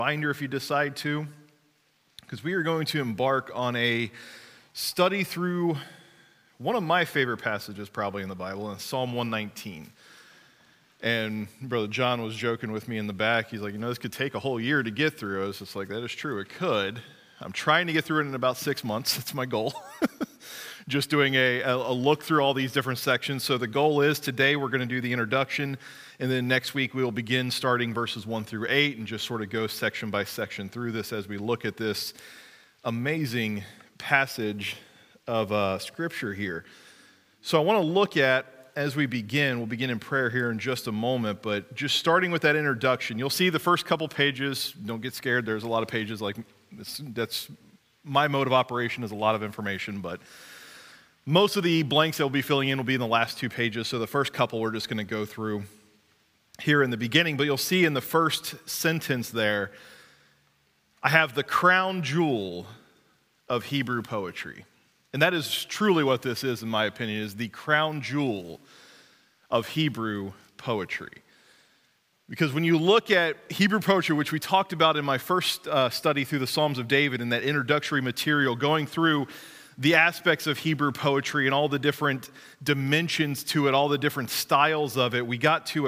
Reminder if you decide to, because we are going to embark on a study through one of my favorite passages probably in the Bible, in Psalm 119. And Brother John was joking with me in the back. He's like, this could take a whole year to get through. I was just like, that is true, it could. I'm trying to get through it in about 6 months. That's my goal. Just doing a look through all these different sections. So the goal is today we're going to do the introduction, and then next week we will begin starting verses 1 through 8 and just sort of go section by section through this as we look at this amazing passage of Scripture here. So I want to look at, as we begin, we'll begin in prayer here in just a moment, but just starting with that introduction, you'll see the first couple pages. Don't get scared. There's a lot of pages. Like that's my mode of operation is a lot of information, but most of the blanks that we'll be filling in will be in the last 2 pages. So the first couple we're just going to go through here in the beginning, but you'll see in the first sentence there, I have the crown jewel of Hebrew poetry. And that is truly what this is, in my opinion, is the crown jewel of Hebrew poetry. Because when you look at Hebrew poetry, which we talked about in my first study through the Psalms of David and that introductory material, going through the aspects of Hebrew poetry and all the different dimensions to it, all the different styles of it, we got to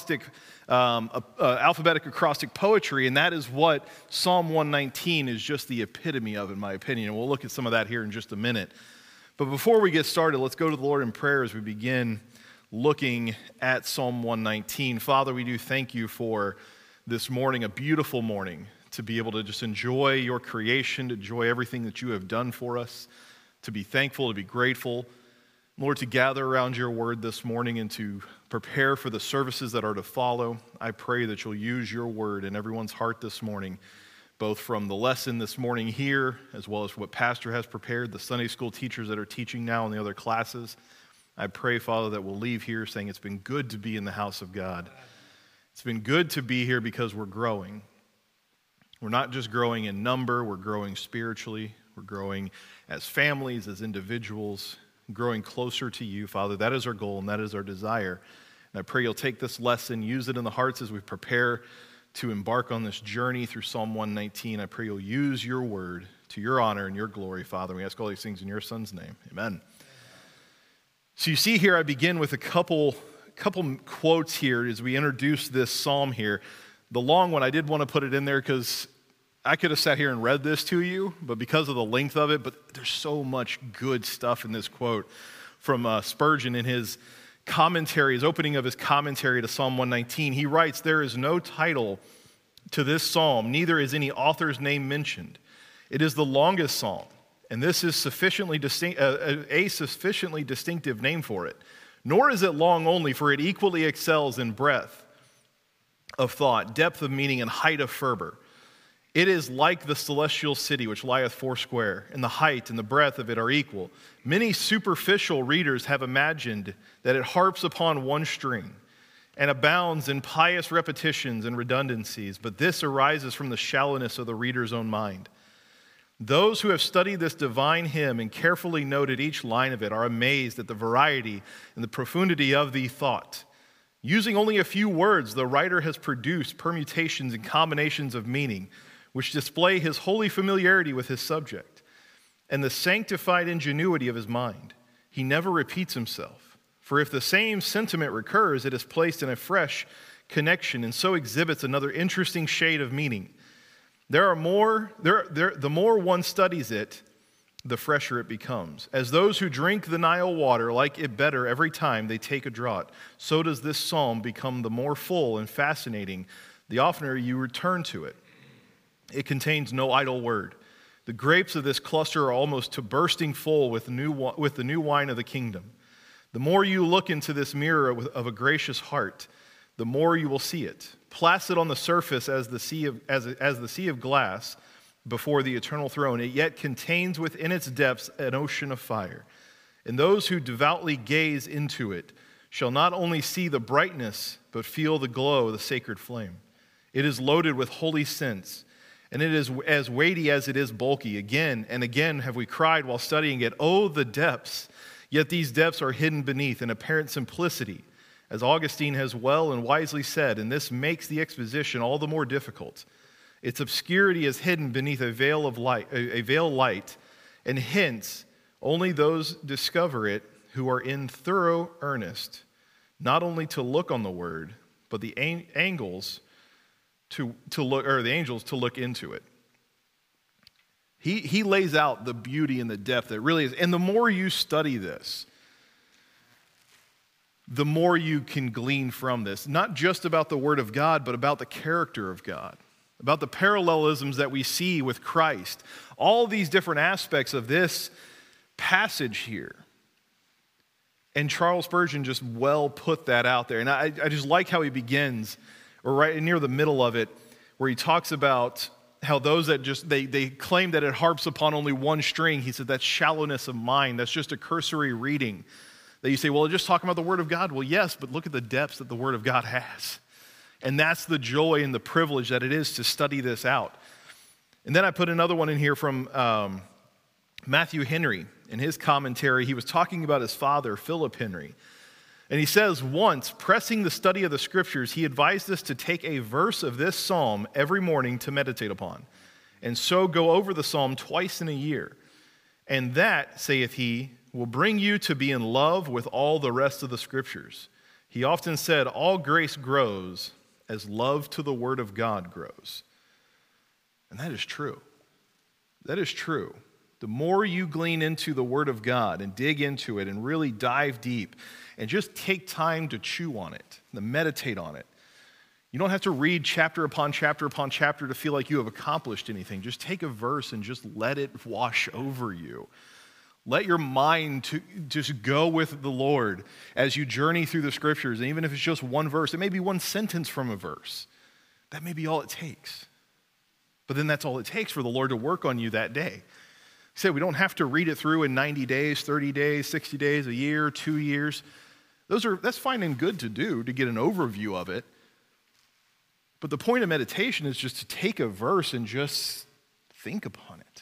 alphabetic acrostic poetry, and that is what Psalm 119 is just the epitome of, in my opinion. And we'll look at some of that here in just a minute. But before we get started, let's go to the Lord in prayer as we begin looking at Psalm 119. Father, we do thank you for this morning, a beautiful morning, to be able to just enjoy your creation, to enjoy everything that you have done for us, to be thankful, to be grateful. Lord, to gather around your word this morning and to prepare for the services that are to follow. I pray that you'll use your word in everyone's heart this morning, both from the lesson this morning here, as well as what Pastor has prepared, the Sunday school teachers that are teaching now in the other classes. I pray, Father, that we'll leave here saying it's been good to be in the house of God. It's been good to be here because we're growing. We're not just growing in number, we're growing spiritually. We're growing as families, as individuals, growing closer to you, Father. That is our goal and that is our desire. And I pray you'll take this lesson, use it in the hearts as we prepare to embark on this journey through Psalm 119. I pray you'll use your word to your honor and your glory, Father. We ask all these things in your Son's name. Amen. So you see here, I begin with a couple quotes here as we introduce this psalm here. The long one, I did want to put it in there because I could have sat here and read this to you, but because of the length of it, but there's so much good stuff in this quote from Spurgeon in his commentary, his opening of his commentary to Psalm 119. He writes, "There is no title to this psalm, neither is any author's name mentioned. It is the longest psalm, and this is a sufficiently distinctive name for it. Nor is it long only, for it equally excels in breadth of thought, depth of meaning, and height of fervor. It is like the celestial city which lieth foursquare, and the height and the breadth of it are equal. Many superficial readers have imagined that it harps upon one string, and abounds in pious repetitions and redundancies, but this arises from the shallowness of the reader's own mind. Those who have studied this divine hymn and carefully noted each line of it are amazed at the variety and the profundity of the thought. Using only a few words, the writer has produced permutations and combinations of meaning, which display his holy familiarity with his subject and the sanctified ingenuity of his mind. He never repeats himself, for if the same sentiment recurs, it is placed in a fresh connection and so exhibits another interesting shade of meaning. The more one studies it, the fresher it becomes. As those who drink the Nile water like it better every time they take a draught, so does this psalm become the more full and fascinating the oftener you return to it. It contains no idle word. The grapes of this cluster are almost to bursting full with the new wine of the kingdom. The more you look into this mirror of a gracious heart, the more you will see it, placid on the surface as the sea of glass before the eternal throne. It yet contains within its depths an ocean of fire. And those who devoutly gaze into it shall not only see the brightness, but feel the glow of the sacred flame. It is loaded with holy scents, and it is as weighty as it is bulky. Again and again have we cried while studying it, "Oh, the depths!" Yet these depths are hidden beneath an apparent simplicity, as Augustine has well and wisely said, and this makes the exposition all the more difficult. Its obscurity is hidden beneath a veil of light, and hence only those discover it who are in thorough earnest, not only to look on the word, but the angels to look into it. He lays out the beauty and the depth that really is. And the more you study this, the more you can glean from this, not just about the Word of God, but about the character of God, about the parallelisms that we see with Christ, all these different aspects of this passage here. And Charles Spurgeon just well put that out there. And I just like how he begins, or right near the middle of it, where he talks about how those that just, they claim that it harps upon only one string. He said that's shallowness of mind. That's just a cursory reading. That you say, well, just talking about the Word of God. Well, yes, but look at the depths that the Word of God has. And that's the joy and the privilege that it is to study this out. And then I put another one in here from Matthew Henry. In his commentary, he was talking about his father, Philip Henry. And he says, once, pressing the study of the Scriptures, he advised us to take a verse of this psalm every morning to meditate upon, and so go over the psalm twice in a year. And that, saith he, will bring you to be in love with all the rest of the Scriptures. He often said, all grace grows as love to the Word of God grows. And that is true. That is true. The more you glean into the Word of God and dig into it and really dive deep and just take time to chew on it, to meditate on it. You don't have to read chapter upon chapter upon chapter to feel like you have accomplished anything. Just take a verse and just let it wash over you. Let your mind just go with the Lord as you journey through the Scriptures. And even if it's just one verse, it may be one sentence from a verse. That may be all it takes. But then that's all it takes for the Lord to work on you that day. He said we don't have to read it through in 90 days, 30 days, 60 days, a year, 2 years. That's fine and good to do, to get an overview of it. But the point of meditation is just to take a verse and just think upon it.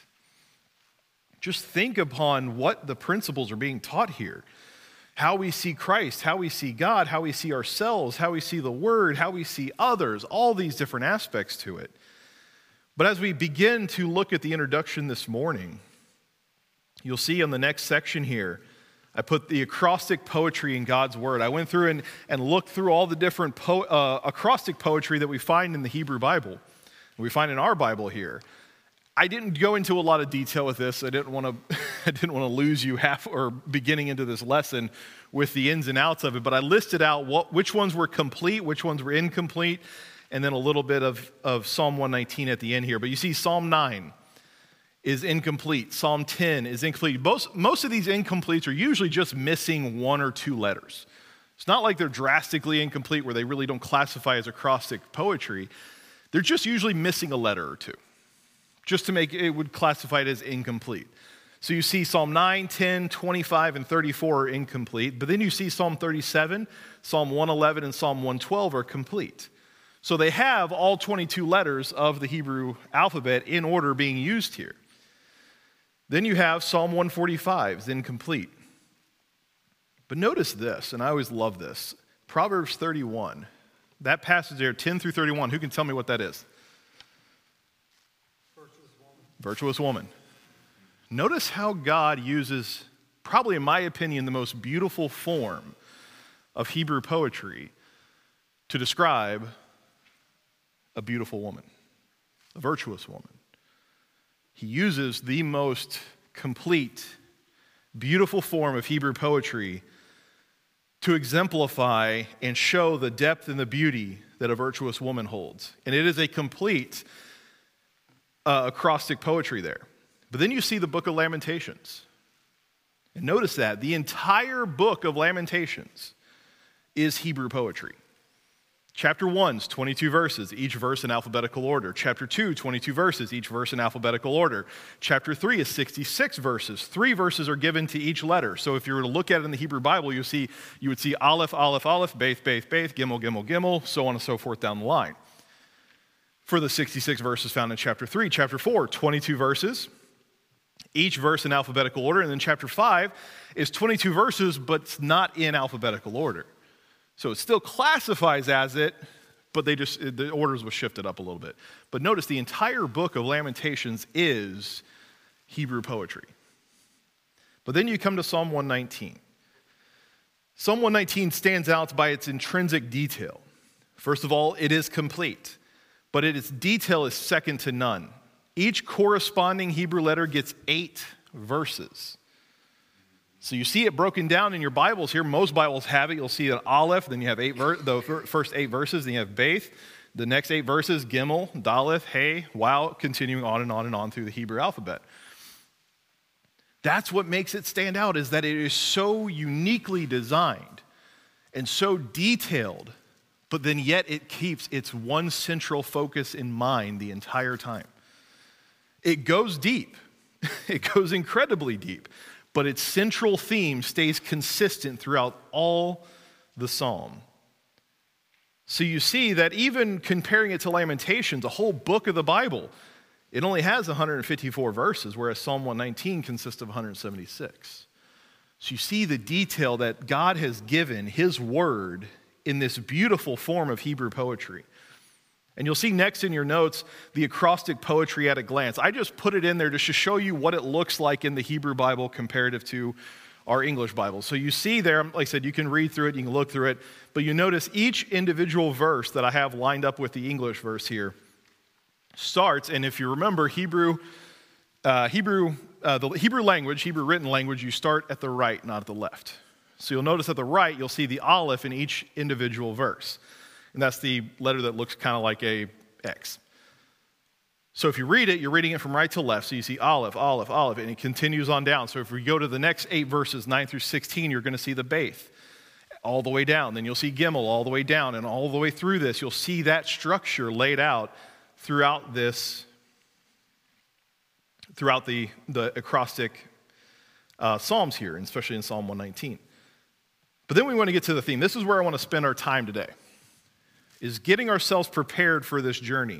Just think upon what the principles are being taught here. How we see Christ, how we see God, how we see ourselves, how we see the Word, how we see others, all these different aspects to it. But as we begin to look at the introduction this morning, you'll see on the next section here, I put the acrostic poetry in God's Word. I went through and looked through all the different acrostic poetry that we find in the Hebrew Bible. We find in our Bible here. I didn't go into a lot of detail with this. I didn't want to lose you half or beginning into this lesson with the ins and outs of it. But I listed out which ones were complete, which ones were incomplete, and then a little bit of Psalm 119 at the end here. But you see Psalm 9 is incomplete. Psalm 10 is incomplete. Most of these incompletes are usually just missing one or two letters. It's not like they're drastically incomplete where they really don't classify as acrostic poetry. They're just usually missing a letter or two, just to make it would classify it as incomplete. So you see Psalm 9, 10, 25, and 34 are incomplete, but then you see Psalm 37, Psalm 111, and Psalm 112 are complete. So they have all 22 letters of the Hebrew alphabet in order being used here. Then you have Psalm 145 is incomplete. But notice this, and I always love this, Proverbs 31, that passage there, 10 through 31, who can tell me what that is? Virtuous woman. Notice how God uses, probably in my opinion, the most beautiful form of Hebrew poetry to describe a beautiful woman, a virtuous woman. He uses the most complete, beautiful form of Hebrew poetry to exemplify and show the depth and the beauty that a virtuous woman holds. And it is a complete acrostic poetry there. But then you see the book of Lamentations. And notice that the entire book of Lamentations is Hebrew poetry. Chapter 1 is 22 verses, each verse in alphabetical order. Chapter 2, 22 verses, each verse in alphabetical order. Chapter 3 is 66 verses. 3 verses are given to each letter. So if you were to look at it in the Hebrew Bible, you would see Aleph, Aleph, Aleph, Beth, Beth, Beth, Gimel, Gimel, Gimel, so on and so forth down the line. For the 66 verses found in chapter 3. Chapter 4, 22 verses, each verse in alphabetical order. And then chapter 5 is 22 verses, but it's not in alphabetical order. So it still classifies as it, but the orders was shifted up a little bit. But notice the entire book of Lamentations is Hebrew poetry. But then you come to Psalm 119. Psalm 119 stands out by its intrinsic detail. First of all, it is complete, but its detail is second to none. Each corresponding Hebrew letter gets 8 verses. So you see it broken down in your Bibles here. Most Bibles have it. You'll see an Aleph, then you have the first 8 verses, then you have Beth, the next 8 verses, Gimel, Daleth, Hey, Wow, continuing on and on and on through the Hebrew alphabet. That's what makes it stand out, is that it is so uniquely designed and so detailed, but then yet it keeps its one central focus in mind the entire time. It goes deep. It goes incredibly deep, but its central theme stays consistent throughout all the psalm. So you see that even comparing it to Lamentations, a whole book of the Bible, it only has 154 verses, whereas Psalm 119 consists of 176. So you see the detail that God has given His word in this beautiful form of Hebrew poetry. And you'll see next in your notes the acrostic poetry at a glance. I just put it in there just to show you what it looks like in the Hebrew Bible comparative to our English Bible. So you see there, like I said, you can read through it, you can look through it, but you notice each individual verse that I have lined up with the English verse here starts, and if you remember the Hebrew language, Hebrew written language, you start at the right, not at the left. So you'll notice at the right, you'll see the Aleph in each individual verse. And that's the letter that looks kind of like a X. So if you read it, you're reading it from right to left. So you see Aleph, Aleph, Aleph, and it continues on down. So if we go to the next 8 verses, 9 through 16, you're going to see the Beth all the way down. Then you'll see Gimel all the way down, and all the way through this, you'll see that structure laid out throughout the acrostic Psalms here, and especially in Psalm 119. But then we want to get to the theme. This is where I want to spend our time today, is getting ourselves prepared for this journey.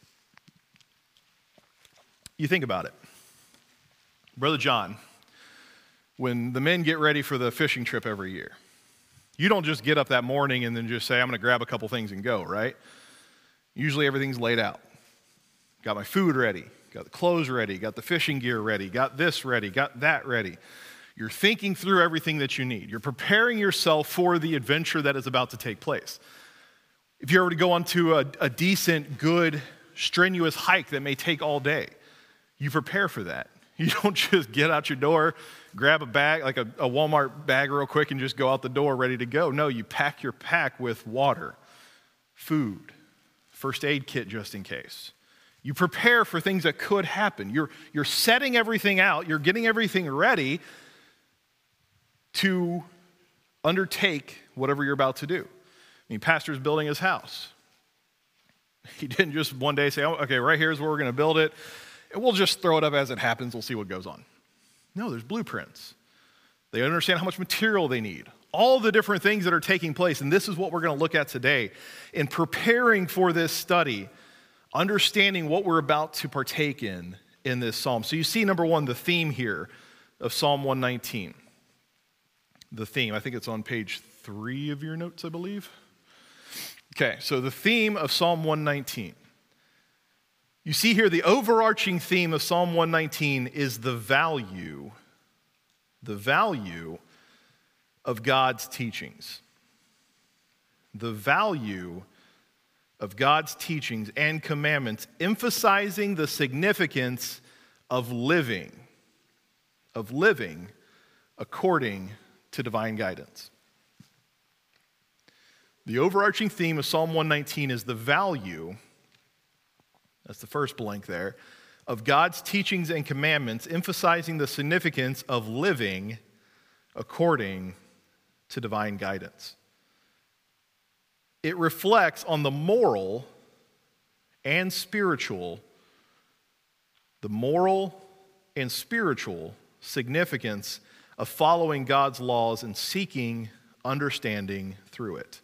You think about it. Brother John, when the men get ready for the fishing trip every year, you don't just get up that morning and then just say, I'm going to grab a couple things and go, right? Usually everything's laid out. Got my food ready, got the clothes ready, got the fishing gear ready, got this ready, got that ready. You're thinking through everything that you need. You're preparing yourself for the adventure that is about to take place. If you were to go onto a decent, good, strenuous hike that may take all day, you prepare for that. You don't just get out your door, grab a bag, like a Walmart bag real quick, and just go out the door ready to go. No, you pack your pack with water, food, first aid kit just in case. You prepare for things that could happen. You're setting everything out. You're getting everything ready to undertake whatever you're about to do. I mean, pastor's building his house. He didn't just one day say, oh, okay, right here's where we're going to build it, and we'll just throw it up as it happens. We'll see what goes on. No, there's blueprints. They understand how much material they need, all the different things that are taking place, and this is what we're going to look at today. In preparing for this study, understanding what we're about to partake in this psalm. So you see, number one, the theme here of Psalm 119. The theme, I think it's on page 3 of your notes, I believe. Okay, so the theme of Psalm 119. You see here the overarching theme of Psalm 119 is the value of God's teachings. The value of God's teachings and commandments, emphasizing the significance of living according to divine guidance. The overarching theme of Psalm 119 is the value, that's the first blank there, of God's teachings and commandments, emphasizing the significance of living according to divine guidance. It reflects on the moral and spiritual significance of following God's laws and seeking understanding through it.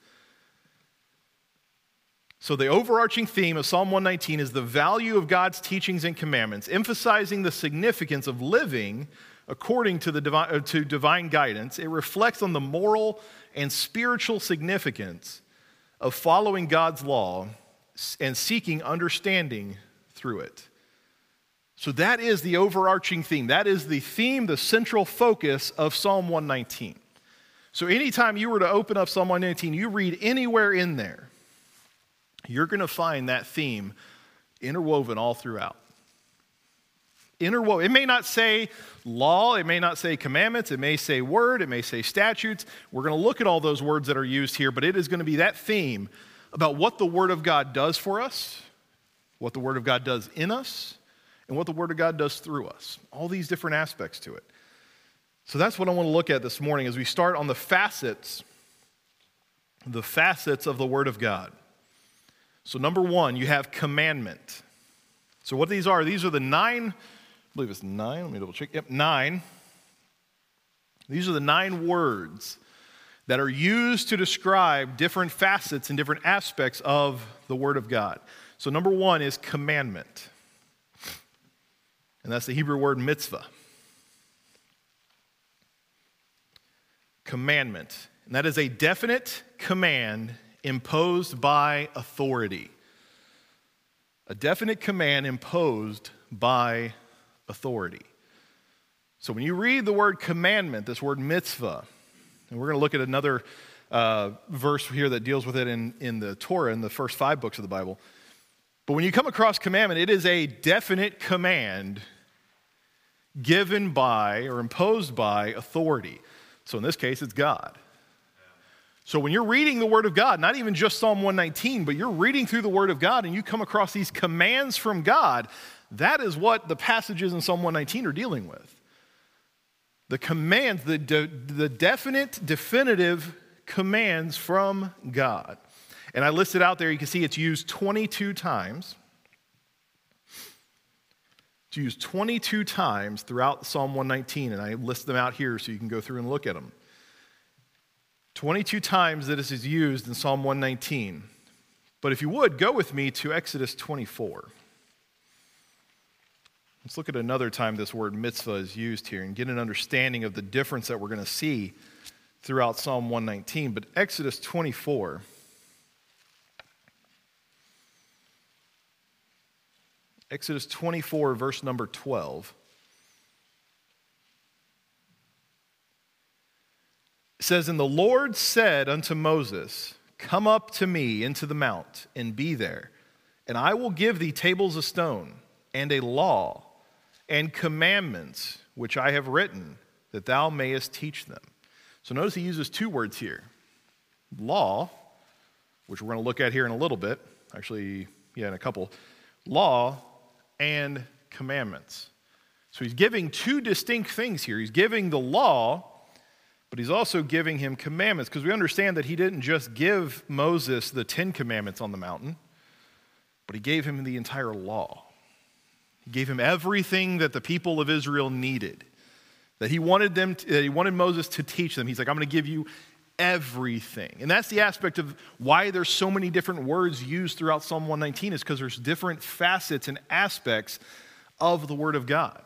So the overarching theme of Psalm 119 is the value of God's teachings and commandments, emphasizing the significance of living according to divine guidance. It reflects on the moral and spiritual significance of following God's law and seeking understanding through it. So that is the overarching theme. That is the theme, the central focus of Psalm 119. So anytime you were to open up Psalm 119, you read anywhere in there, you're going to find that theme interwoven all throughout. It may not say law, it may not say commandments, it may say word, it may say statutes. We're going to look at all those words that are used here, but it is going to be that theme about what the Word of God does for us, what the Word of God does in us, and what the Word of God does through us. All these different aspects to it. So that's what I want to look at this morning as we start on the facets of the Word of God. So number one, you have commandment. So what these are the 9, I believe it's 9, let me double check. Yep, 9. These are the 9 words that are used to describe different facets and different aspects of the Word of God. So number one is commandment. And that's the Hebrew word mitzvah. Commandment. And that is a definite command imposed by authority. A definite command imposed by authority. So when you read the word commandment, this word mitzvah, and we're going to look at another verse here that deals with it in the Torah, in the first 5 books of the Bible. But when you come across commandment, it is a definite command given by or imposed by authority. So in this case, it's God. So when you're reading the Word of God, not even just Psalm 119, but you're reading through the Word of God and you come across these commands from God, that is what the passages in Psalm 119 are dealing with. The commands, the definite, definitive commands from God. And I listed out there, you can see it's used 22 times. It's used 22 times throughout Psalm 119, and I list them out here so you can go through and look at them. 22 times that this is used in Psalm 119. But if you would, go with me to Exodus 24. Let's look at another time this word mitzvah is used here and get an understanding of the difference that we're going to see throughout Psalm 119. But Exodus 24. Exodus 24, verse number 12. It says, "And the Lord said unto Moses, Come up to me into the mount, and be there, and I will give thee tables of stone, and a law, and commandments, which I have written, that thou mayest teach them." So notice he uses 2 words here. Law, which we're going to look at here in a little bit. Actually, in a couple. Law and commandments. So he's giving 2 distinct things here. He's giving the law, but he's also giving him commandments, because we understand that he didn't just give Moses the 10 commandments on the mountain, but he gave him the entire law. He gave him everything that the people of Israel needed, that he wanted Moses to teach them. He's like, I'm going to give you everything. And that's the aspect of why there's so many different words used throughout Psalm 119, is because there's different facets and aspects of the Word of God.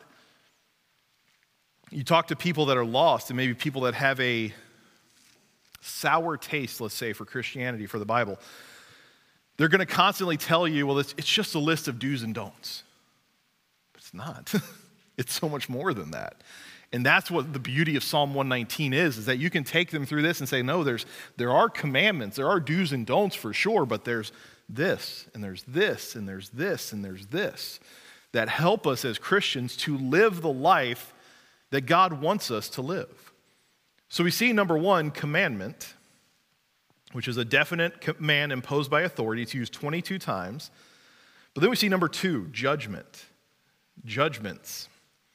You talk to people that are lost, and maybe people that have a sour taste, let's say, for Christianity, for the Bible. They're going to constantly tell you, well, it's just a list of do's and don'ts. But it's not. It's so much more than that. And that's what the beauty of Psalm 119 is that you can take them through this and say, no, there are commandments, there are do's and don'ts for sure, but there's this, and there's this, and there's this, and there's this, that help us as Christians to live the life that God wants us to live. So we see, number one, commandment, which is a definite command imposed by authority. It's used 22 times. But then we see number 2, judgment. Judgments.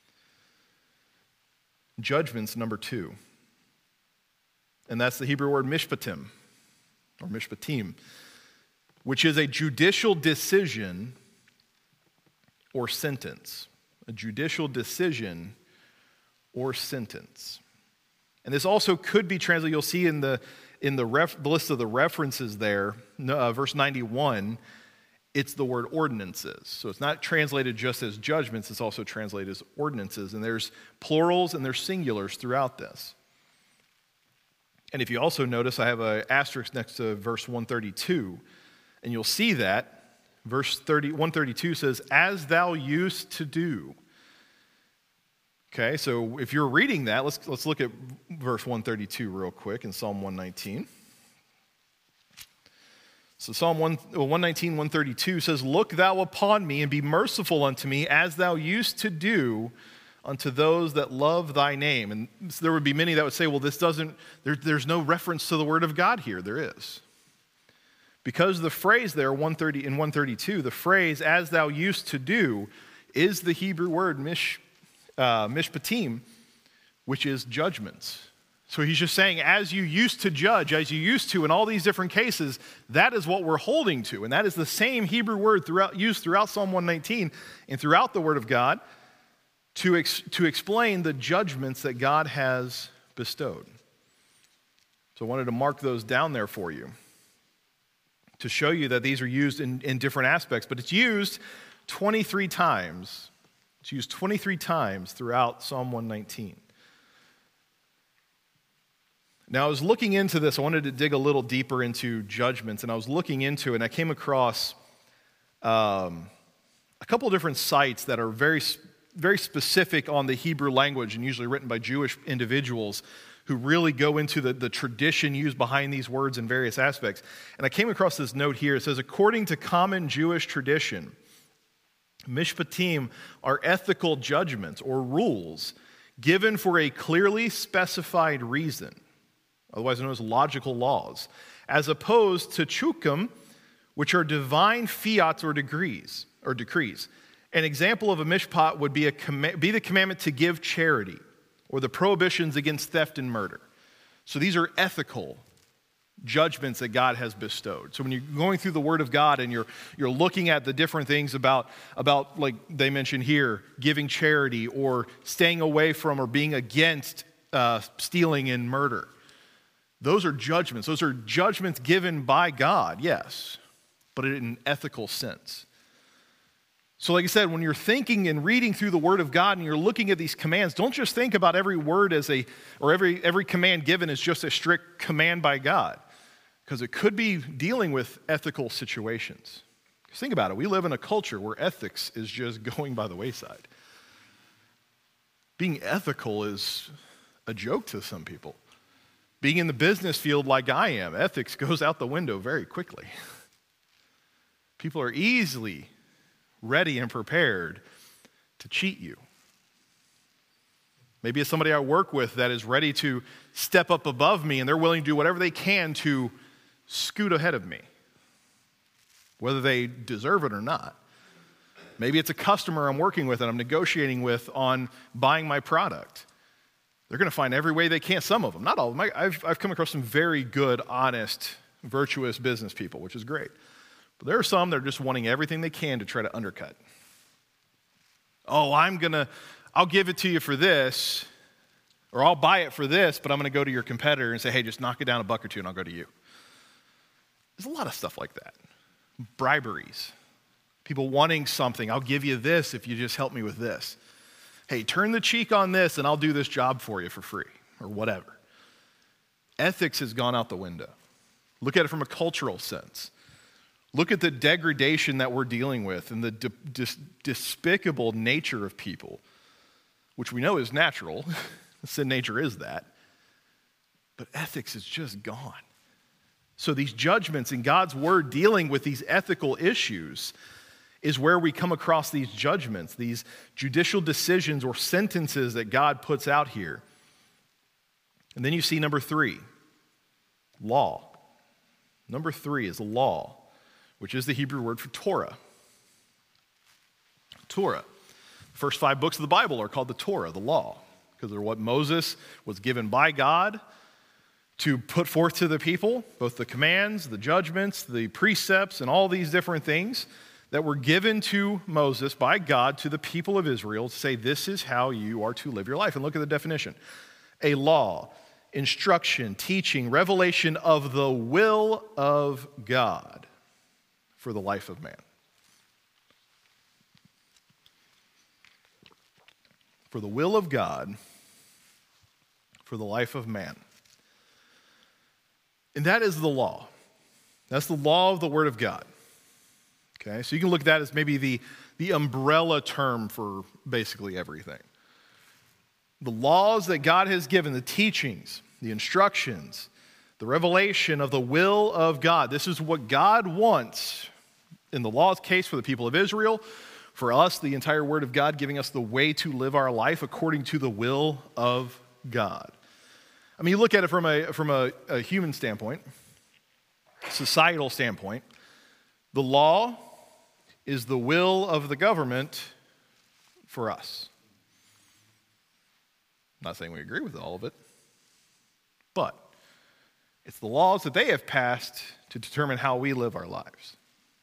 Judgments, number 2. And that's the Hebrew word mishpatim, or mishpatim, which is a judicial decision or sentence. A judicial decision or sentence. And this also could be translated, you'll see in the list of the references there, verse 91, it's the word ordinances. So it's not translated just as judgments, it's also translated as ordinances. And there's plurals and there's singulars throughout this. And if you also notice, I have an asterisk next to verse 132, and you'll see that verse 132 says, as thou used to do. Okay, so if you're reading that, let's look at verse 132 real quick in Psalm 119. So Psalm 119, 132 says, look thou upon me and be merciful unto me, as thou used to do unto those that love thy name. And there would be many that would say, well, there's no reference to the word of God here. There is. Because the phrase there, in 132, the phrase, as thou used to do, is the Hebrew word mishpatim, which is judgments. So he's just saying, as you used to judge, as you used to in all these different cases, that is what we're holding to. And that is the same Hebrew word used throughout Psalm 119 and throughout the Word of God to explain the judgments that God has bestowed. So I wanted to mark those down there for you to show you that these are used in different aspects. But it's used 23 times. It's used 23 times throughout Psalm 119. Now, I was looking into this. I wanted to dig a little deeper into judgments, and I was looking into it, and I came across a couple of different sites that are very specific on the Hebrew language and usually written by Jewish individuals who really go into the tradition used behind these words in various aspects. And I came across this note here. It says, according to common Jewish tradition, mishpatim are ethical judgments or rules given for a clearly specified reason, otherwise known as logical laws, as opposed to chukim, which are divine fiats or decrees. An example of a mishpat would be the commandment to give charity or the prohibitions against theft and murder. So these are ethical judgments that God has bestowed. So when you're going through the Word of God and you're looking at the different things about like they mentioned here, giving charity or staying away from or being against stealing and murder, those are judgments. Those are judgments given by God, yes, but in an ethical sense. So like I said, when you're thinking and reading through the Word of God and you're looking at these commands, don't just think about every word every command given as just a strict command by God, because it could be dealing with ethical situations. Because think about it, we live in a culture where ethics is just going by the wayside. Being ethical is a joke to some people. Being in the business field like I am, ethics goes out the window very quickly. People are easily ready and prepared to cheat you. Maybe it's somebody I work with that is ready to step up above me and they're willing to do whatever they can to scoot ahead of me, whether they deserve it or not. Maybe it's a customer I'm working with and I'm negotiating with on buying my product. They're going to find every way they can, some of them, not all of them. I've come across some very good, honest, virtuous business people, which is great. But there are some that are just wanting everything they can to try to undercut. Oh, I'll give it to you for this, or I'll buy it for this, but I'm going to go to your competitor and say, hey, just knock it down a buck or two and I'll go to you. There's a lot of stuff like that. Briberies. People wanting something. I'll give you this if you just help me with this. Hey, turn the cheek on this and I'll do this job for you for free, or whatever. Ethics has gone out the window. Look at it from a cultural sense. Look at the degradation that we're dealing with and the despicable nature of people, which we know is natural. Sin nature is that. But ethics is just gone. So these judgments in God's word dealing with these ethical issues is where we come across these judgments, these judicial decisions or sentences that God puts out here. And then you see number 3, law. Number 3 is law, which is the Hebrew word for Torah. Torah. The first 5 books of the Bible are called the Torah, the law, because they're what Moses was given by God to put forth to the people, both the commands, the judgments, the precepts, and all these different things that were given to Moses by God to the people of Israel to say, this is how you are to live your life. And look at the definition. A law, instruction, teaching, revelation of the will of God for the life of man. For the will of God for the life of man. And that is the law. That's the law of the Word of God. Okay, so you can look at that as maybe the umbrella term for basically everything. The laws that God has given, the teachings, the instructions, the revelation of the will of God. This is what God wants in the law's case for the people of Israel. For us, the entire Word of God giving us the way to live our life according to the will of God. I mean, you look at it from a human standpoint, societal standpoint. The law is the will of the government for us. I'm not saying we agree with all of it, but it's the laws that they have passed to determine how we live our lives.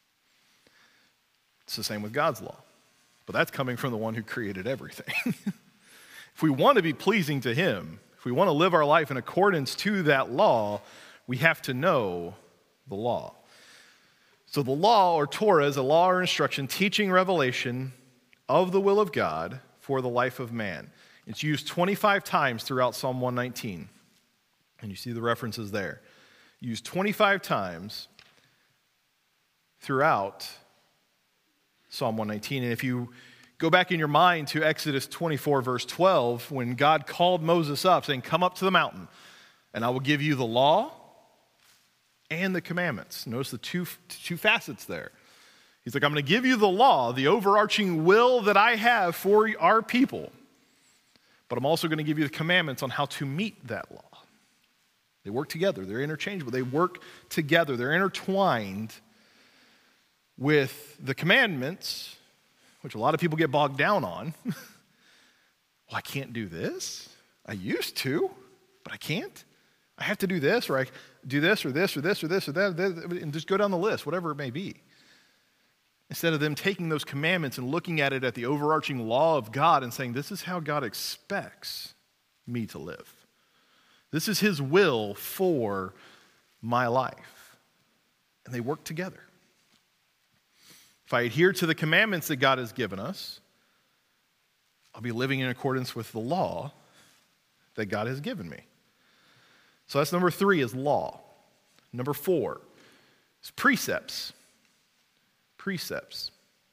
It's the same with God's law, but that's coming from the one who created everything. If we want to be pleasing to Him, if we want to live our life in accordance to that law, we have to know the law. So the law, or Torah, is a law or instruction teaching revelation of the will of God for the life of man. It's used 25 times throughout Psalm 119. And you see the references there. Used 25 times throughout Psalm 119. And if you go back in your mind to Exodus 24, verse 12, when God called Moses up, saying, "Come up to the mountain, and I will give you the law and the commandments." Notice the two facets there. He's like, I'm going to give you the law, the overarching will that I have for our people, but I'm also going to give you the commandments on how to meet that law. They work together. They're interchangeable. They work together. They're intertwined with the commandments, which a lot of people get bogged down on. Well, I can't do this. I used to, but I can't. I have to do this, or I do this, or this, or this, or this, or that, and just go down the list, whatever it may be. Instead of them taking those commandments and looking at it at the overarching law of God and saying, this is how God expects me to live. This is His will for my life. And they work together. If I adhere to the commandments that God has given us, I'll be living in accordance with the law that God has given me. So that's number 3 is law. Number 4 is precepts. Precepts.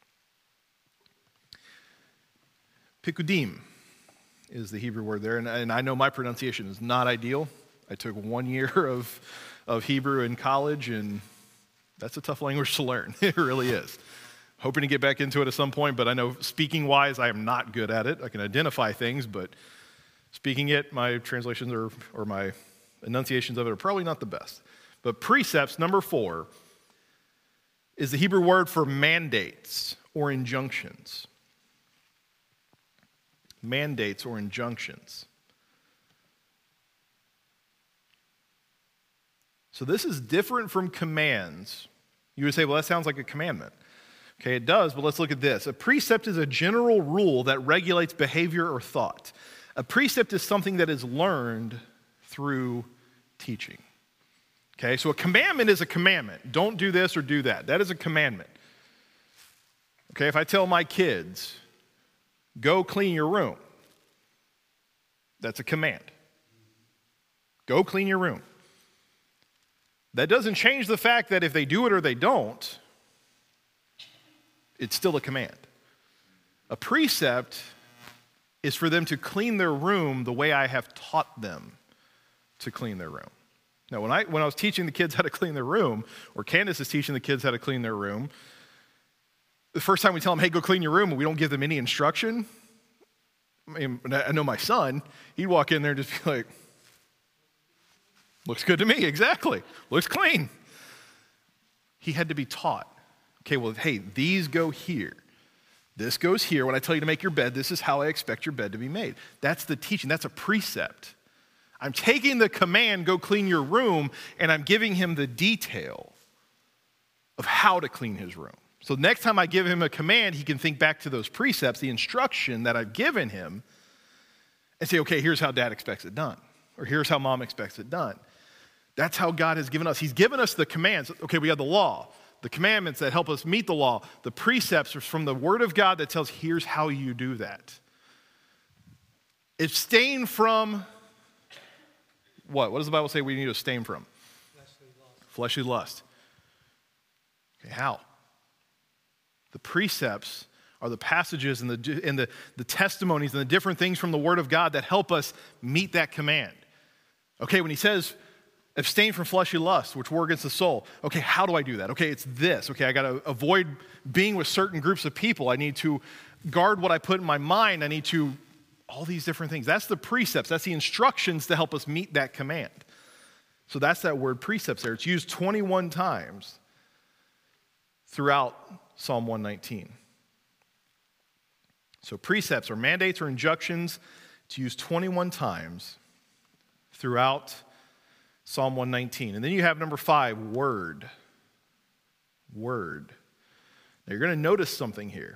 Pikudim is the Hebrew word there, and I know my pronunciation is not ideal. I took 1 year of Hebrew in college, and that's a tough language to learn. It really is. Hoping to get back into it at some point, but I know speaking-wise, I am not good at it. I can identify things, but speaking it, my translations or my enunciations of it are probably not the best. But precepts, number 4, is the Hebrew word for mandates or injunctions. Mandates or injunctions. So this is different from commands. You would say, well, that sounds like a commandment. Okay, it does, but let's look at this. A precept is a general rule that regulates behavior or thought. A precept is something that is learned through teaching. Okay, so a commandment is a commandment. Don't do this or do that. That is a commandment. Okay, if I tell my kids, go clean your room, that's a command. Go clean your room. That doesn't change the fact that if they do it or they don't, it's still a command. A precept is for them to clean their room the way I have taught them to clean their room. Now, when I was teaching the kids how to clean their room, or Candace is teaching the kids how to clean their room, the first time we tell them, hey, go clean your room, and we don't give them any instruction, I know my son, he'd walk in there and just be like, looks good to me, exactly, looks clean. He had to be taught. Okay, well, hey, these go here. This goes here. When I tell you to make your bed, this is how I expect your bed to be made. That's the teaching. That's a precept. I'm taking the command, go clean your room, and I'm giving him the detail of how to clean his room. So next time I give him a command, he can think back to those precepts, the instruction that I've given him, and say, okay, here's how dad expects it done, or here's how mom expects it done. That's how God has given us. He's given us the commands. Okay, we have the law, the commandments that help us meet the law, the precepts are from the Word of God that tells here's how you do that. Abstain from what? What does the Bible say we need to abstain from? Lust fleshly lust. Okay, how? The precepts are the passages and the testimonies and the different things from the Word of God that help us meet that command. Okay, when he says, abstain from fleshly lust, which war against the soul. Okay, how do I do that? Okay, it's this. Okay, I got to avoid being with certain groups of people. I need to guard what I put in my mind. I need to, all these different things. That's the precepts. That's the instructions to help us meet that command. So that's that word precepts there. It's used 21 times throughout Psalm 119. So precepts or mandates or injunctions, it's used 21 times throughout Psalm 119. And then you have number 5, word. Word. Now you're going to notice something here.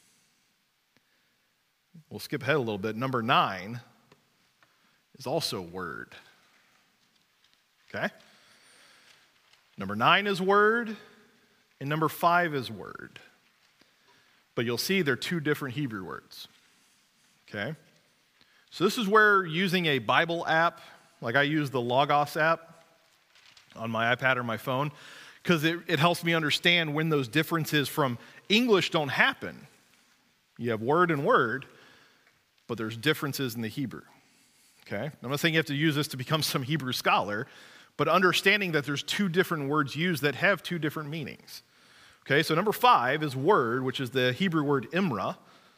We'll skip ahead a little bit. Number 9 is also word. Okay? Number 9 is word, and number 5 is word. But you'll see they're 2 different Hebrew words. Okay? So this is where using a Bible app, like I use the Logos app on my iPad or my phone, because it helps me understand when those differences from English don't happen. You have word and word, but there's differences in the Hebrew. Okay? I'm not saying you have to use this to become some Hebrew scholar, but understanding that there's 2 different words used that have 2 different meanings. Okay, so number 5 is word, which is the Hebrew word imra,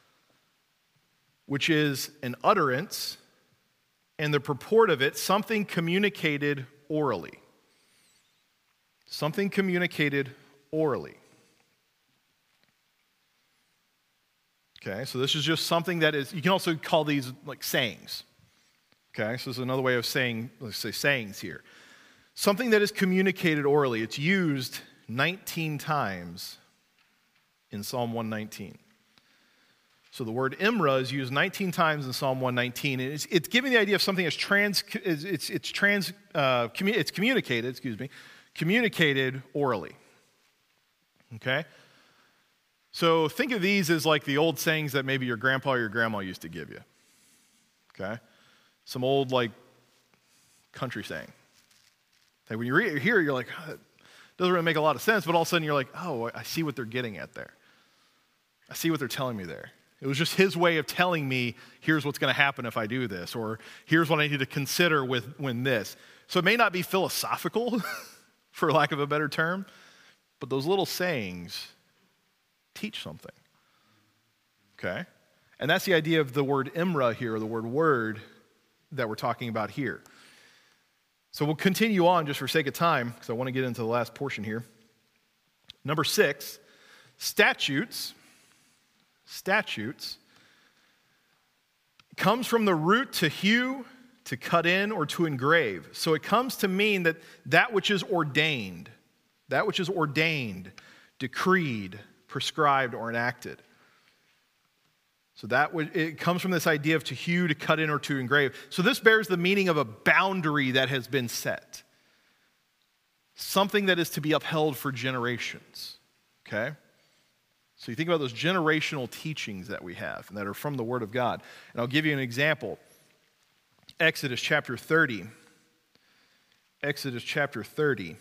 which is an utterance, and the purport of it, something communicated orally. Something communicated orally. Okay, so this is just something that is, you can also call these like sayings. Okay, so this is another way of saying, let's say sayings here. Something that is communicated orally. It's used 19 times in Psalm 119. So the word imra is used 19 times in Psalm 119. And it's giving the idea of something that's communicated orally. Okay? So think of these as like the old sayings that maybe your grandpa or your grandma used to give you. Okay? Some old like country saying. Like when you hear it, you're like, oh, it doesn't really make a lot of sense, but all of a sudden you're like, oh, I see what they're getting at there. I see what they're telling me there. It was just his way of telling me, here's what's going to happen if I do this, or here's what I need to consider when this. So it may not be philosophical, for lack of a better term, but those little sayings teach something. Okay? And that's the idea of the word imra here, or the word word that we're talking about here. So we'll continue on just for sake of time, because I want to get into the last portion here. Number 6, statutes. Statutes comes from the root to hew, to cut in, or to engrave. So it comes to mean that which is ordained, decreed, prescribed, or enacted. So it comes from this idea of to hew, to cut in, or to engrave. So this bears the meaning of a boundary that has been set. Something that is to be upheld for generations. Okay? So you think about those generational teachings that we have and that are from the Word of God. And I'll give you an example. Exodus chapter 30. Exodus chapter 30.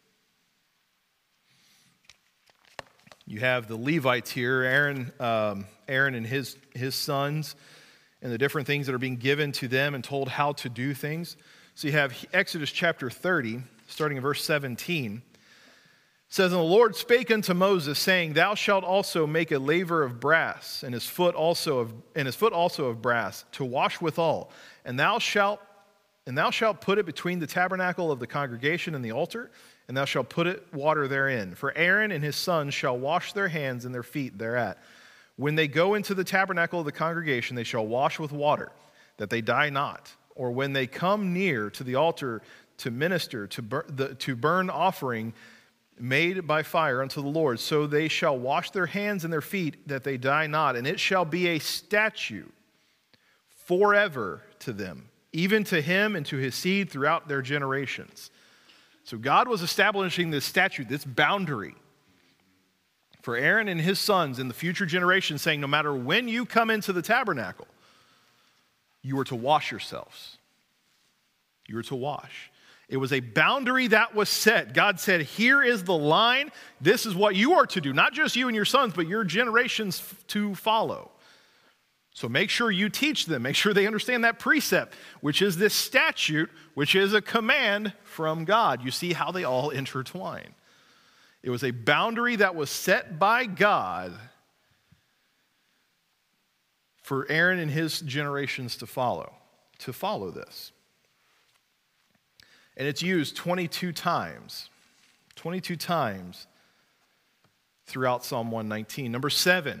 You have the Levites here, Aaron and his sons, and the different things that are being given to them and told how to do things. So you have Exodus chapter 30, starting in verse 17. It says, "And the Lord spake unto Moses, saying, Thou shalt also make a laver of brass, and his foot also of brass, to wash withal. And thou shalt put it between the tabernacle of the congregation and the altar, and thou shalt put it water therein. For Aaron and his sons shall wash their hands and their feet thereat. When they go into the tabernacle of the congregation, they shall wash with water, that they die not. Or when they come near to the altar to minister, to burn offering made by fire unto the Lord, so they shall wash their hands and their feet, that they die not. And it shall be a statute forever to them, even to him and to his seed throughout their generations." So God was establishing this statute, this boundary for Aaron and his sons in the future generations, saying no matter when you come into the tabernacle, you are to wash yourselves. You are to wash. It was a boundary that was set. God said, here is the line. This is what you are to do. Not just you and your sons, but your generations to follow. So make sure you teach them. Make sure they understand that precept, which is this statute, which is a command from God. You see how they all intertwine. It was a boundary that was set by God for Aaron and his generations to follow this. And it's used 22 times throughout Psalm 119. Number seven,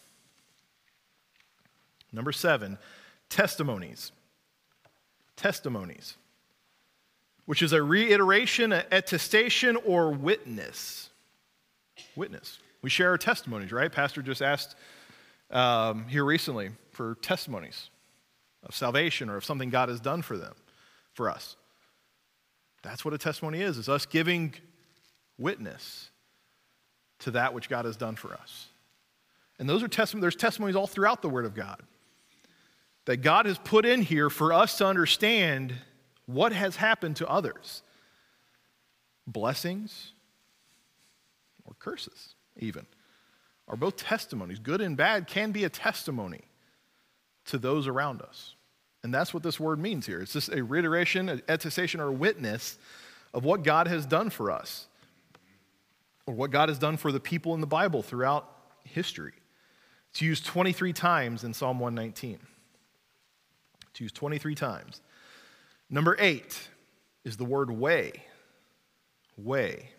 testimonies. Testimonies, which is a reiteration, an attestation, or witness. Witness. We share our testimonies, right? Pastor just asked here recently for testimonies of salvation or of something God has done for us. That's what a testimony is us giving witness to that which God has done for us. And those are there's testimonies all throughout the Word of God that God has put in here for us to understand what has happened to others. Blessings or curses even are both testimonies. Good and bad can be a testimony to those around us. And that's what this word means here. It's just a reiteration, an attestation, or a witness of what God has done for us, or what God has done for the people in the Bible throughout history. It's used 23 times in Psalm 119. It's used 23 times. Number 8 is the word way. Way.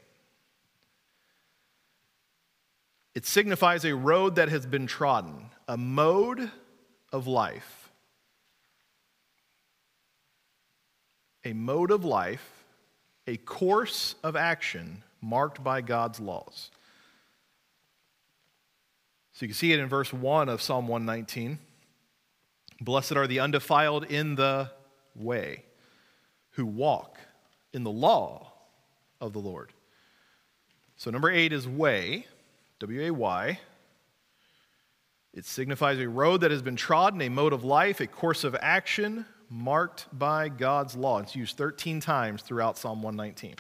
It signifies a road that has been trodden, a mode of life. A mode of life, a course of action marked by God's laws. So you can see it in verse 1 of Psalm 119. Blessed are the undefiled in the way, who walk in the law of the Lord. So number 8 is way, W-A-Y. It signifies a road that has been trodden, a mode of life, a course of action marked by God's law. It's used 13 times throughout Psalm 119.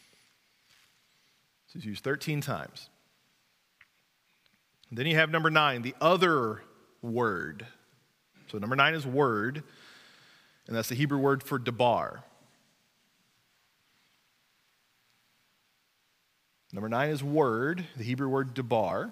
It's used 13 times. And then you have number 9, the other word. So number 9 is word, and that's the Hebrew word for debar. Number 9 is word, the Hebrew word debar.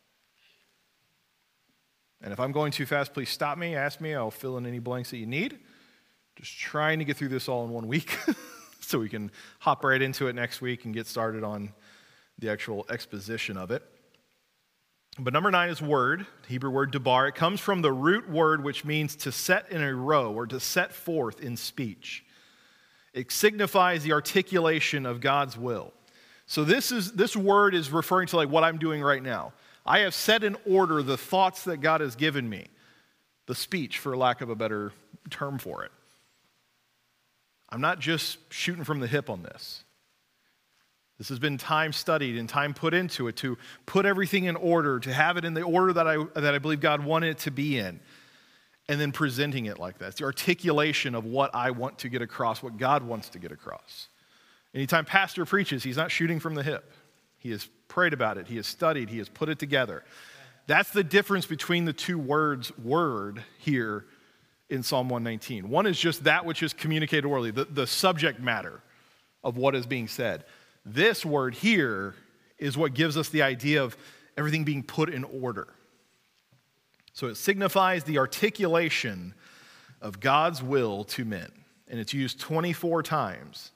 And if I'm going too fast, please stop me, ask me, I'll fill in any blanks that you need. Just trying to get through this all in 1 week so we can hop right into it next week and get started on the actual exposition of it. But number 9 is word, Hebrew word debar. It comes from the root word which means to set in a row or to set forth in speech. It signifies the articulation of God's will. So this word is referring to like what I'm doing right now. I have set in order the thoughts that God has given me, the speech, for lack of a better term for it. I'm not just shooting from the hip on this. This has been time studied and time put into it to put everything in order, to have it in the order that I believe God wanted it to be in, and then presenting it like that. It's the articulation of what I want to get across, what God wants to get across. Anytime pastor preaches, he's not shooting from the hip. He has prayed about it. He has studied. He has put it together. That's the difference between the two words, word, here in Psalm 119. One is just that which is communicated orally, the subject matter of what is being said. This word here is what gives us the idea of everything being put in order. So it signifies the articulation of God's will to men. And it's used 24 times.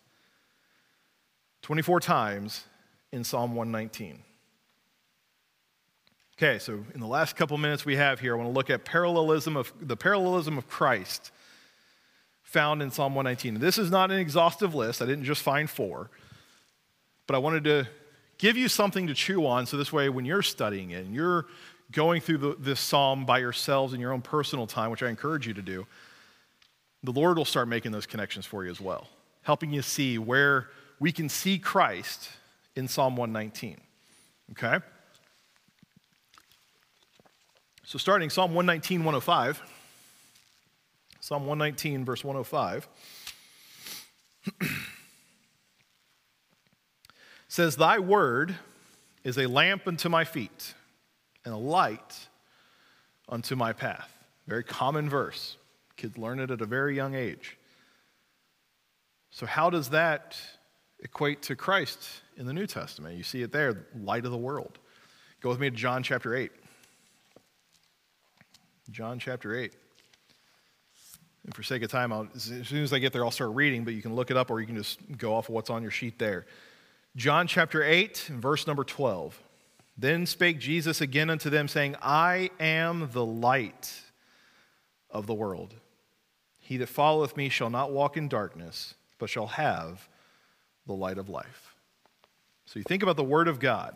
24 times in Psalm 119. Okay, so in the last couple minutes we have here, I want to look at the parallelism of Christ found in Psalm 119. This is not an exhaustive list. I didn't just find 4. But I wanted to give you something to chew on so this way when you're studying it and you're going through this psalm by yourselves in your own personal time, which I encourage you to do, the Lord will start making those connections for you as well, helping you see where we can see Christ in Psalm 119. Okay? So starting Psalm 119, 105. Psalm 119, verse 105. says, thy word is a lamp unto my feet and a light unto my path. Very common verse. Kids learn it at a very young age. So how does that equate to Christ in the New Testament? You see it there, light of the world. Go with me to John chapter 8. John chapter 8. And for sake of time, as soon as I get there, I'll start reading, but you can look it up or you can just go off of what's on your sheet there. John chapter 8, verse number 12. Then spake Jesus again unto them, saying, I am the light of the world. He that followeth me shall not walk in darkness, but shall have the light of life. So you think about the Word of God.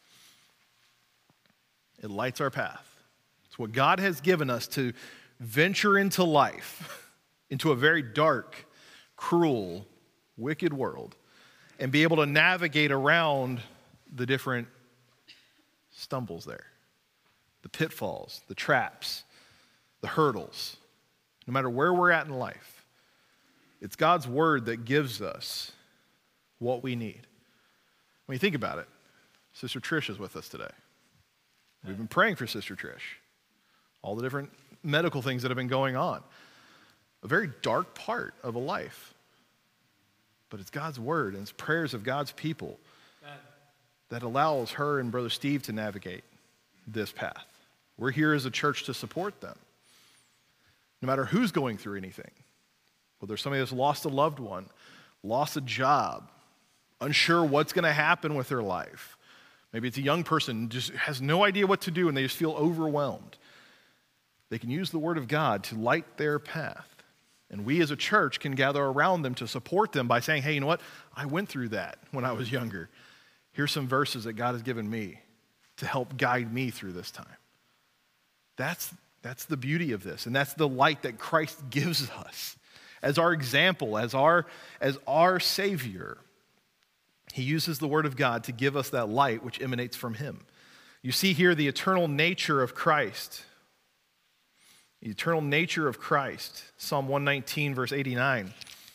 It lights our path. It's what God has given us to venture into life, into a very dark, cruel, wicked world, and be able to navigate around the different stumbles there, the pitfalls, the traps, the hurdles. No matter where we're at in life, it's God's word that gives us what we need. When you think about it, Sister Trish is with us today. We've been praying for Sister Trish. All the different medical things that have been going on. A very dark part of a life. But it's God's word and it's prayers of God's people that allows her and Brother Steve to navigate this path. We're here as a church to support them. No matter who's going through anything. Whether somebody that's lost a loved one, lost a job, unsure what's going to happen with their life. Maybe it's a young person who just has no idea what to do and they just feel overwhelmed. They can use the word of God to light their path. And we as a church can gather around them to support them by saying, hey, you know what? I went through that when I was younger. Here's some verses that God has given me to help guide me through this time. That's the beauty of this. And that's the light that Christ gives us as our example, as our Savior. He uses the word of God to give us that light which emanates from him. You see here the eternal nature of Christ. The eternal nature of Christ. Psalm 119, verse 89.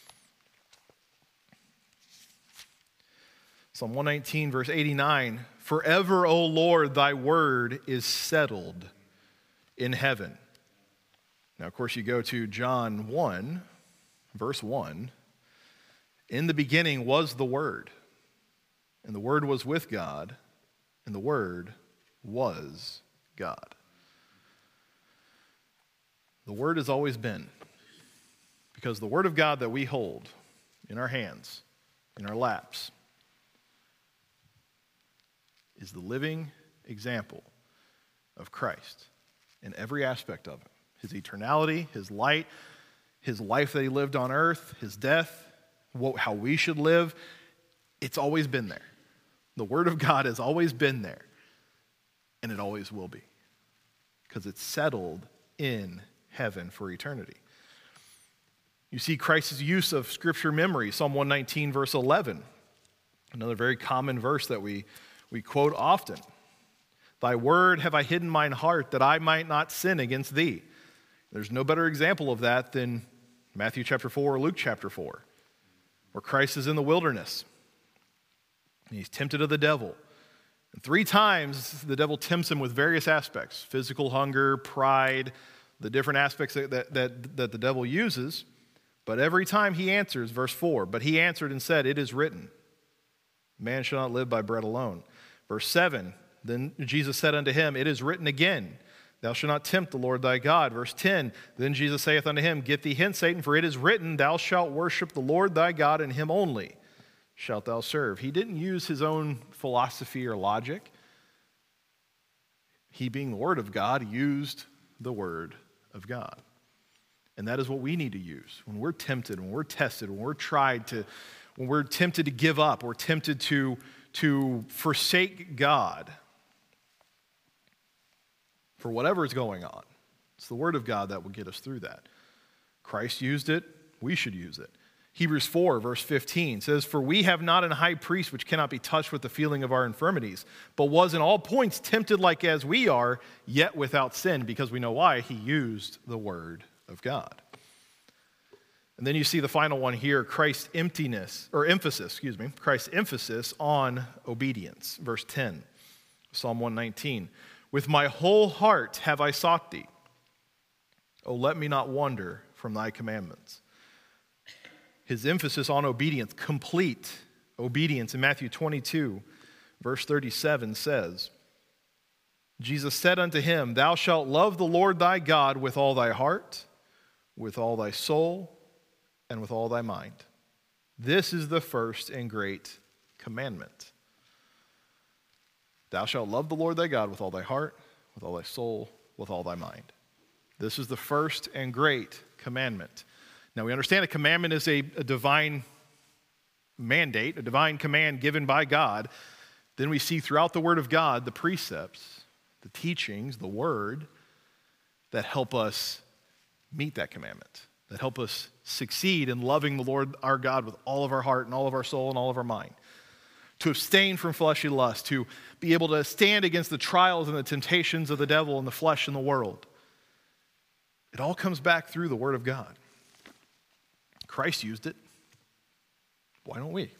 Psalm 119, verse 89. Forever, O Lord, thy word is settled in heaven. Now, of course, you go to John 1, verse 1. In the beginning was the Word, and the Word was with God, and the Word was God. The Word has always been, because the Word of God that we hold in our hands, in our laps, is the living example of Christ in every aspect of it. His eternality, his light, his life that he lived on earth, his death, how we should live, it's always been there. The Word of God has always been there, and it always will be, because it's settled in heaven for eternity. You see Christ's use of scripture memory, Psalm 119, verse 11, another very common verse that we quote often. Thy word have I hidden mine heart, that I might not sin against thee. There's no better example of that than Matthew chapter 4 or Luke chapter 4, where Christ is in the wilderness. And he's tempted of the devil. And 3 times the devil tempts him with various aspects, physical hunger, pride, the different aspects that the devil uses. But every time he answers, verse 4, but he answered and said, it is written, man shall not live by bread alone. Verse 7, then Jesus said unto him, it is written again, thou shalt not tempt the Lord thy God. Verse 10, then Jesus saith unto him, get thee hence, Satan, for it is written, thou shalt worship the Lord thy God, and him only shalt thou serve. He didn't use his own philosophy or logic. He, being the Word of God, used the Word of God. And that is what we need to use when we're tempted, when we're tested, when we're tempted to give up, or tempted to forsake God for whatever is going on. It's the Word of God that will get us through that. Christ used it, we should use it. Hebrews 4, verse 15 says, for we have not an high priest which cannot be touched with the feeling of our infirmities, but was in all points tempted like as we are, yet without sin, because we know why. He used the Word of God. And then you see the final one here, Christ's emphasis on obedience. Verse 10, Psalm 119. With my whole heart have I sought thee. Oh, let me not wander from thy commandments. His emphasis on obedience, complete obedience. In Matthew 22, verse 37 says, Jesus said unto him, Thou shalt love the Lord thy God with all thy heart, with all thy soul, and with all thy mind. This is the first and great commandment. Thou shalt love the Lord thy God with all thy heart, with all thy soul, with all thy mind. This is the first and great commandment. Now we understand a commandment is a divine mandate, a divine command given by God. Then we see throughout the Word of God the precepts, the teachings, the Word that help us meet that commandment, that help us succeed in loving the Lord our God with all of our heart and all of our soul and all of our mind, to abstain from fleshly lust, to be able to stand against the trials and the temptations of the devil and the flesh and the world. It all comes back through the Word of God. Christ used it. Why don't we?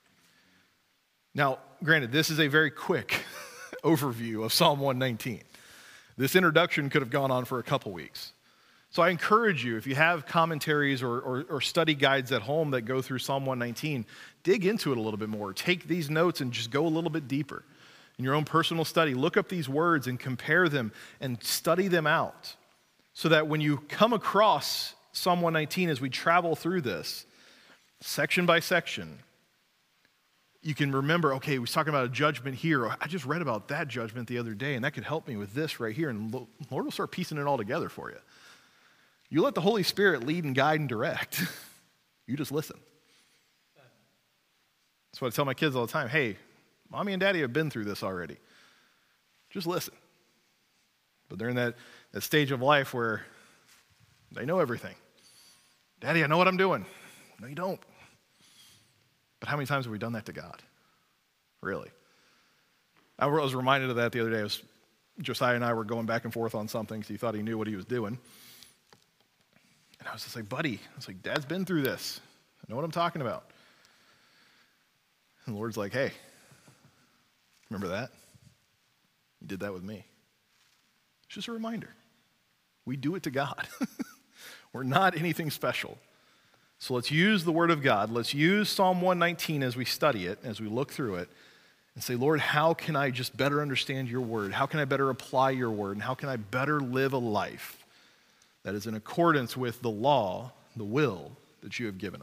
Now, granted, this is a very quick overview of Psalm 119. This introduction could have gone on for a couple weeks. So I encourage you, if you have commentaries or study guides at home that go through Psalm 119, dig into it a little bit more. Take these notes and just go a little bit deeper. In your own personal study, look up these words and compare them and study them out so that when you come across Psalm 119 as we travel through this, section by section, you can remember, okay, we're talking about a judgment here. Or I just read about that judgment the other day, and that could help me with this right here. And the Lord will start piecing it all together for you. You let the Holy Spirit lead and guide and direct. You just listen. That's what I tell my kids all the time. Hey, mommy and daddy have been through this already. Just listen. But they're in that stage of life where they know everything. Daddy, I know what I'm doing. No, you don't. But how many times have we done that to God? Really? I was reminded of that the other day. Josiah and I were going back and forth on something because he thought he knew what he was doing. And I was just like, buddy, Dad's been through this. I know what I'm talking about. And the Lord's like, hey, remember that? You did that with me. It's just a reminder. We do it to God. We're not anything special. So let's use the Word of God. Let's use Psalm 119 as we study it, as we look through it, and say, Lord, how can I just better understand your Word? How can I better apply your Word? And how can I better live a life that is in accordance with the law, the will that you have given us?